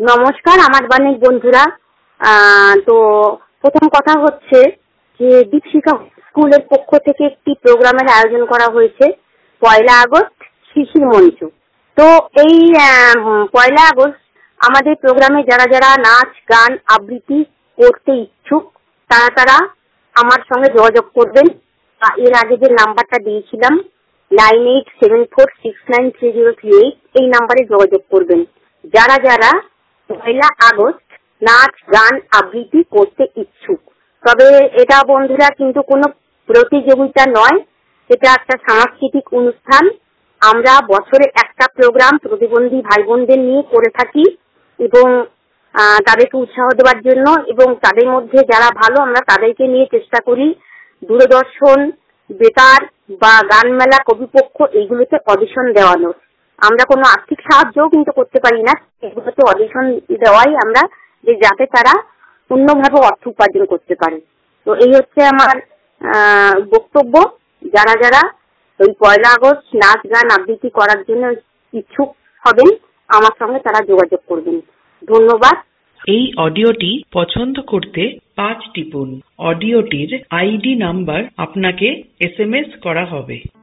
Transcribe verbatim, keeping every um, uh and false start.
নমস্কার আমার অনেক বন্ধুরা। তো প্রথম কথা হচ্ছে যে দীপশিখা স্কুলের পক্ষ থেকে একটি প্রোগ্রামের আয়োজন করা হয়েছে পয়লা আগস্ট শিশির মঞ্চ। তো এই পয়লা আগস্ট আমাদের প্রোগ্রামে যারা যারা নাচ গান আবৃত্তি করতে ইচ্ছুক তারা তারা আমার সঙ্গে যোগাযোগ করবেন। এর আগে যে নাম্বারটা দিয়েছিলাম nine eight seven four six nine three zero three eight এই নাম্বারে যোগাযোগ করবেন। যারা যারা পয়লা আগস্ট নাচ গান আবৃত্তি করতে ইচ্ছুক। তবে এটা বন্ধুরা কিন্তু কোনো প্রতিযোগিতা নয়, এটা একটা সাংস্কৃতিক অনুষ্ঠান। আমরা বছরে একটা প্রোগ্রাম প্রতিবন্ধী ভাই বোনদের নিয়ে করে থাকি এবং তাদেরকে উৎসাহ দেওয়ার জন্য এবং তাদের মধ্যে যারা ভালো আমরা তাদেরকে নিয়ে চেষ্টা করি দূরদর্শন, বেতার বা গান মেলা, কবিপক্ষ এইগুলোতে অডিশন দেওয়ানোর। আমরা কোনো আর্থিক সাহায্যও কিন্তু করতে পারি না, এগুলোতে অডিশন দেওয়াই আমরা যে যাতে তারা অন্যভাবে অর্থ উপার্জন করতে পারে। তো এই হচ্ছে আমার বক্তব্য। যারা যারা ওই পয়লা আগস্ট নাচ গান আবৃত্তি করার জন্য ইচ্ছুক হবেন আমার সঙ্গে তারা যোগাযোগ করবেন। ধন্যবাদ। এই অডিওটি পছন্দ করতে পাঁচ টিপুন। অডিওটির আইডি নাম্বার আপনাকে এস এম এস করা হবে।